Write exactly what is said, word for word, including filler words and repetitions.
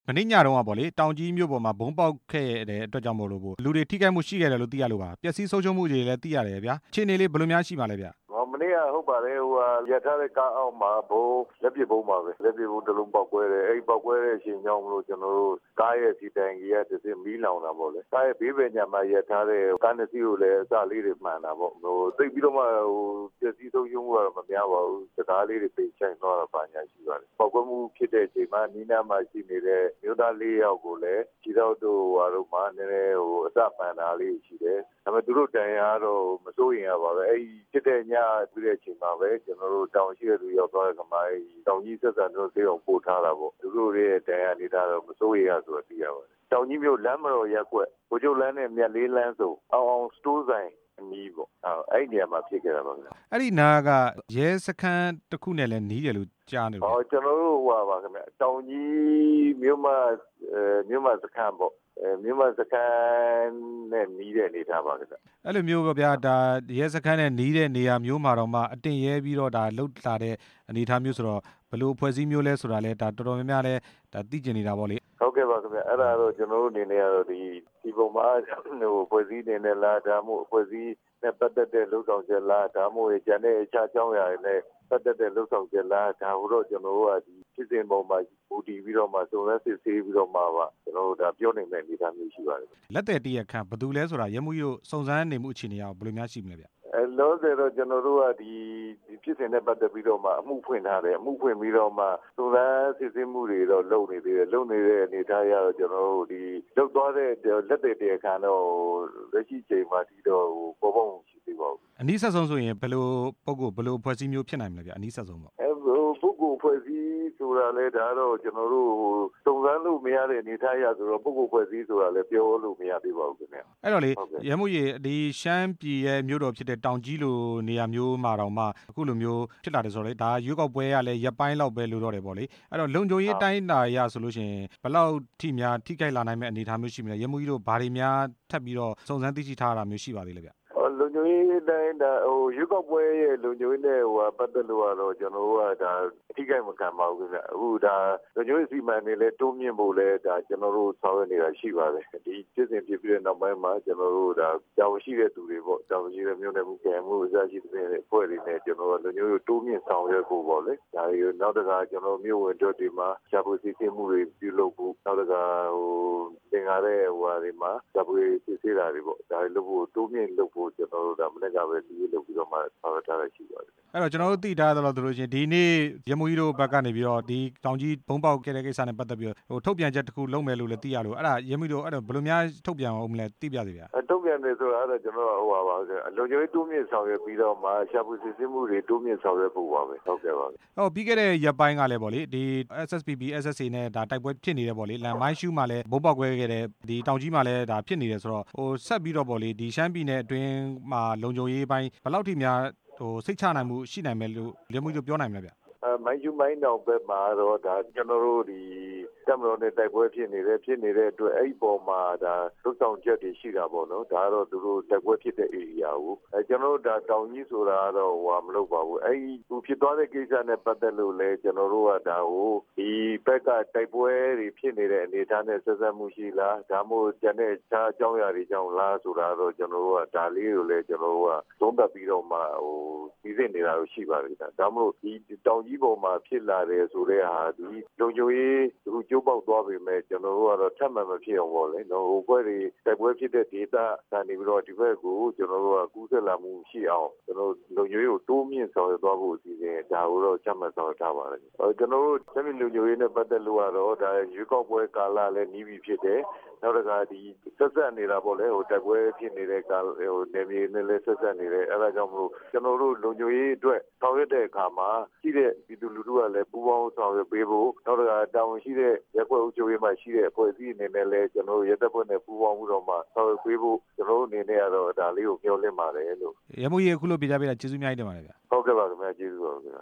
မနေ့ညတုန်းကပေါ့လေတောင်ကြီးမြို့ပေါ်မှာဘုံပေါက်ခဲ့တဲ့အတွက်ကြောင့်မို့လို့လူတွေထိခိုက်မှုရှိခဲ့တယ်လို့သိရလို့ပါပျက်စီးဆုံးရှုံးမှုတွေလည်းသိရတယ်ဗျာအခြေအနေလေးဘယ်လိုများရှိပါလဲဗျာမနေ့ကဟုတ်ပါတယ်ဟိုဟာရထားတဲ့ကားအောက်မှာဘုံလက်ပစ်ဘုံပါပဲလက်ပစ်ဘုံတစ်လုံးပေါက်ကွဲတယ်အဲ့ဒီပေါက်ကွဲတဲ့အချိန်ကြောင့်မလို့ကျွန်တော်တို့ကားရဲ့စီတိုင်ကြီးကတစ်စင်းမီးလောင်တာပေါ့လေကားရဲ့ဘေးဘက်ညမှာရထားတဲ့ကားနှစ်စီးကိုလည်းအစလေးတွေမှန်တာပေါ့ဟိုသိပြီးတော့မှဟိုပျက်စီးဆုံးရှုံးမှုကတော့မများပါဘူးစကားလေးတွေပိတ်ချိုင်သွားတာပါညာရှိပါတယ်ပေါက်ကွဲမှုဖြစ်တဲ့အချိန်မှာနီးနားမှာရှိနေတဲ့မြို့သားလေးယောက်ကိုလည်းခြေတော်တို့ဟာတို့မှနည်းနည်းဟိုအစမှန်တာလေးရှိတယ်ဒါပေမဲ့သူတို့တန်ရတော့မစိုးရင်ရပါပဲအဲ့ဒီဖြစ်တဲ့ညပြီးတဲ့အချိန်မှာပဲကျွန်တော်တို့တောင်ရှိတဲ့သူရောက်သွားတဲ့ခမိုင်းတောင်ကြီးဆက်ဆံတို့ဆေးအောင်ပို့ထားတာပေါ့သူတို့ရဲ့တန်ရနေတာတော့မစိုးရင်ရဆိုတော့သိရပါတယ်တောင်ကြီးမြို့လမ်းမတော်ရက်ကွက်ဘိုးချုပ်လမ်းနဲ့မြက်လေးလမ်းစုံအောင်အောင်စတိုးဆိုင်အနီးပေါ့အဲ့ဒီနေရာမှာဖြစ်ခဲ့တာပါခင်ဗျအဲ့ဒီနာကရဲစခန်းတစ်ခုနဲ့လည်းနီးတယ်လို့ကြားနေတယ်ဟောကျွန်တော်တို့ဟိုပါခင်ဗျတောင်ကြီးမြို့မှာမြို့မှာစခန်းပေါ့အဲမြန်မာစခန်းနဲ့နီးတဲ့အနေထားပါခင်ဗျအဲ့လိုမျိုးဗျာဒါရဲစခန်းနဲ့နီးတဲ့နေရာမျိုးမှာတော့မှအတင်ရဲပြီးတော့ဒါလှုပ်လာတဲ့အနေထားမျိုးဆိုတော့ဘယ်လိုဖွဲ့စည်းမျိုးလဲဆိုတာလဲဒါတော်တော်များများလဲဒါသိကျင်နေတာပေါ့လေဟုတ်ကဲ့ပါခင်ဗျအဲ့ဒါတော့ကျွန်တော်တို့အနေနဲ့ကတော့ဒီဒီပုံမှာဟိုဖွဲ့စည်းနေနဲ့လားဒါမှမဟုတ်ဖွဲ့စည်းနဲ့ပတ်သက်တဲ့လှုပ်ဆောင်ချက်လားဒါမှမဟုတ်ကျန်တဲ့အခြားအကြောင်းအရာတွေနဲ့ပတ်သက်တဲ့လှုပ်ဆောင်ချက်လားဒါဟိုတော့ကျွန်တော်တို့ကဒီဖြစ်စဉ်ပုံမှာပူတည်ပြီးတော့မှစုံစမ်းစစ်ဆေးပြီးတော့မှပါကျွန်တော်တို့ဒါပြောနိုင်တဲ့အနေအထားမျိုးရှိပါတယ်လက်တယ်တရခန့်ဘယ်သူလဲဆိုတာရဲမှုကြီးတို့စုံစမ်းနေမှုအခြေအနေအောင်ဘယ်လိုများရှိမလဲဗျအဲလောဆယ်တော့ကျွန်တော်တို့ကဒီဒီဖြစ်စဉ်နဲ့ပတ်သက်ပြီးတော့မှအမှုဖွင့်ထားတယ်အမှုဖွင့်ပြီးတော့မှစုံစမ်းစစ်ဆေးမှုတွေတော့လုပ်နေသေးတယ်လုပ်နေတဲ့အနေအထားရတော့ကျွန်တော်တို့ဒီလုပ်သွားတဲ့လက်တယ်တရခန့်တော့လက်ရှိချိန်မှာဒီတော့ပေါ်ပေါက်ရှိသေးပါဘူးအနည်းဆက်ဆုံးဆိုရင်ဘယ်လိုပုံကိုဘယ်လိုဖွဲ့စည်းမျိုးဖြစ်နိုင်မလဲဗျအနည်းဆက်ဆုံးပေါ့အဲပုဂ္ဂိုလ်ဖွဲ့စည်းဆိုတာလဲဒါတော့ကျွန်တော်တို့စုံစမ်းလို့မရတဲ့အနေအထားရဆိုတော့ပုဂ္ဂိုလ်ဖွဲ့စည်းဆိုတာလဲပြောလို့မရသေးပါဘူးခင်ဗျအဲ့တော့လေရဲမှုကြီးဒီရှမ်းပြည်ရဲ့မြို့တော်ဖြစ်တဲ့တောင်ကြီးလိုနေရာမျိုးမှာတော့မှအခုလိုမျိုးဖြစ်လာတယ်ဆိုတော့လေဒါရွေးကောက်ပွဲရလဲရပ်ပိုင်းလောက်ပဲလို့တော့တယ်ပေါ့လေအဲ့တော့လုံခြုံရေးတိုင်းတာရဆိုလို့ရှိရင်ဘယ်လောက်ထိများထိခိုက်လာနိုင်မယ့်အနေအထားမျိုးရှိမလဲရဲမှုကြီးတို့ဘာတွေများထပ်ပြီးတော့စုံစမ်းသိရှိထားတာမျိုးရှိပါသေးလဲဗျလုံခြုံရေးတိုင်းဒါဟိုရွေးကောက်ပွဲရဲ့လုံခြုံရေးနဲ့ဟိုပတ်သက်လို့ကတော့ကျွန်တော်တို့ကဒါအထိကိမခံပါဘူးခင်ဗျအခုဒါလုံခြုံရေးစီမံနေလဲတိုးမြင့်ဖို့လဲဒါကျွန်တော်တို့ဆောင်ရွက်နေတာရှိပါတယ်ဒီပြည်စဉ်ဖြစ်ပြီးတဲ့နောက်ပိုင်းမှာကျွန်တော်တို့ဒါတာဝန်ရှိတဲ့သူတွေပေါ့တာဝန်ရှိတဲ့မြို့နယ်မှုကံမှုအစရှိတဲ့အဖွဲ့တွေနဲ့ကျွန်တော်တို့လုံခြုံရေးတိုးမြင့်ဆောင်ရွက်ဖို့ပေါ့လေဒါရီနောက်တကကျွန်တော်မြို့ဝင်တို့တွေမှာရှာဖွေစစ်ဆေးမှုတွေပြုလုပ်ဖို့နောက်တကဟိုသင်္ကားတဲ့ဟိုဟာတွေမှာရှာဖွေစစ်ဆေးတာတွေပေါ့ဒါတွေလုပ်ဖို့တိုးမြင့်လုပ်ဖို့ကျွန်တော်တို့ဒါမနေ့ကပဲဒီလိုလုပ်ပြီးတော့မှဆောင်ရွက်ထားရရှိပါတယ်အဲ့တော့ကျွန်တော်တို့သိထားသလိုဆိုလို့ရှိရင်ဒီနေ့ရမူကြီးတို့ဘက်ကနေပြီးတော့ဒီတောင်ကြီးဘုံပေါက်ခဲ့တဲ့ကိစ္စနဲ့ပတ်သက်ပြီးတော့ဟိုထုတ်ပြန်ချက်တစ်ခုလုပ်မယ်လို့လည်းသိရလို့အဲ့ဒါရမူကြီးတို့အဲ့တော့ဘယ်လိုများထုတ်ပြန်အောင်မလဲသိပြစီဗျာထုတ်ပြန်တယ်ဆိုတာအဲ့တော့ကျွန်တော်ဟိုပါပါလုံခြုံရေးတိုးမြင့်ဆောင်ရွက်ပြီးတော့မှရှာဖွေစစ်ဆေးမှုတွေတိုးမြင့်ဆောင်ရွက်ဖို့ပါပဲဟုတ်ကဲ့ပါဟောပြီးခဲ့တဲ့ရက်ပိုင်းကလည်းပေါ့လေဒီ S S P P S S A နဲ့ဒါတိုက်ပွဲဖြစ်နေတယ်ပေါ့လေလမ်းမိုင်းရှူးမှာလည်းဘုံပေါက်ခွဲခဲ့တဲ့ဒီတောင်ကြီးမှာလည်းဒါဖြစ်နေတယ်ဆိုတော့ဟိုဆက်ပြီးတော့ပေါ့လေဒီရှမ်းပြည်နယ်အတွင်းမှာလုံခြုံရေးပိုင်းဘယ်လောက်ထိများဟိုစိတ်ချနိုင်မှုရှိနိုင်မယ်လို့ရမူကြီးတို့ပြောနိုင်မလဲဗျအဲမိုင်းယူမိုင်းတောင်ဘက်မှာတော့ဒါကျွန်တော်တို့ဒီတမတော်နဲ့တိုက်ပွဲဖြစ်နေတယ်ဖြစ်နေတဲ့အတွက်အဲ့ဒီပေါ်မှာဒါသုဆောင်ချက်တွေရှိတာပေါ့နော်ဒါကတော့သူတို့တိုက်ပွဲဖြစ်တဲ့ area ကိုအဲကျွန်တော်တို့ဒါတောင်ကြီးဆိုတာကတော့ဟိုမလုပ်ပါဘူးအဲ့ဒီသူဖြစ်သွားတဲ့ကိစ္စနဲ့ပတ်သက်လို့လဲကျွန်တော်တို့ကဒါကိုဒီဘက်ကတိုက်ပွဲတွေဖြစ်နေတဲ့အနေအထားနဲ့ဆက်ဆက်မှုရှိလားဒါမှမဟုတ်ကျန်တဲ့အခြားအကြောင်းအရာတွေကြောင့်လားဆိုတာတော့ကျွန်တော်တို့ကဒါလေးကိုလဲကျွန်တော်တို့ကသုံးသပ်ပြီးတော့မှဟိုပြီးစစ်နေတာလို့ရှိပါတယ်ဒါမှမဟုတ်ဒီတောင်ကြီးပေါ်မှာဖြစ်လာတယ်ဆိုတဲ့ဟာဒီလုံခြုံရေးသူကျိုးပေါက်သွားပြီမဲ့ကျွန်တော်တို့ကတော့ထပ်မှန်မဖြစ်အောင်ပေါ့လေနော်ဟိုဘက်တွေတိုက်ပွဲဖြစ်တဲ့ဒေသကနေပြီးတော့ဒီဘက်ကိုကျွန်တော်တို့ကကူးစက်လာမှုရှိအောင်ကျွန်တော်လုံခြုံရေးကိုတိုးမြင့်ဆောင်ရွက်သွားဖို့အစီအစဉ်ဒါကိုတော့ချမှတ်ဆောင်ရွက်ထားပါတယ်ကျွန်တော်တို့ဆက်ပြီးလုံခြုံရေးနဲ့ပတ်သက်လို့ကတော့ဒါရွေးကောက်ပွဲကာလလည်းနီးပြီဖြစ်တယ်နောက်တစ်ခါဒီဆက်ဆက်နေတာပေါ့လေဟိုတိုက်ပွဲဖြစ်နေတဲ့ကာဟိုနေမြေနဲ့လည်းဆက်ဆက်နေတယ်အဲဒါကြောင့်မလို့ကျွန်တော်တို့လုံခြုံရေးအတွက်ဆောင်ရွက်တဲ့အခါမှာရှိတဲ့ပြည်သူလူထုကလည်းပူးပေါင်းဆောင်ရွက်ပေးဖို့နောက်တစ်ခါတာဝန်ရှိတဲ့ရပ်ကွက်အုပ်ချုပ်ရေးမှာရှိတဲ့အဖွဲ့အစည်းအနေနဲ့လည်းကျွန်တော်တို့ရဲတပ်ဖွဲ့နဲ့ပူးပေါင်းမှုတော့မှဆောင်ရွက်ပေးဖို့ကျွန်တော်တို့အနေနဲ့ကတော့ဒါလေးကိုမျှော်လင့်ပါတယ်လို့ရမူကြီးအခုလိုပြကြပေးတာကျေးဇူးအများကြီးတင်ပါတယ်ဗျဟုတ်ကဲ့ပါခင်ဗျာကျေးဇူးပါခင်ဗျာ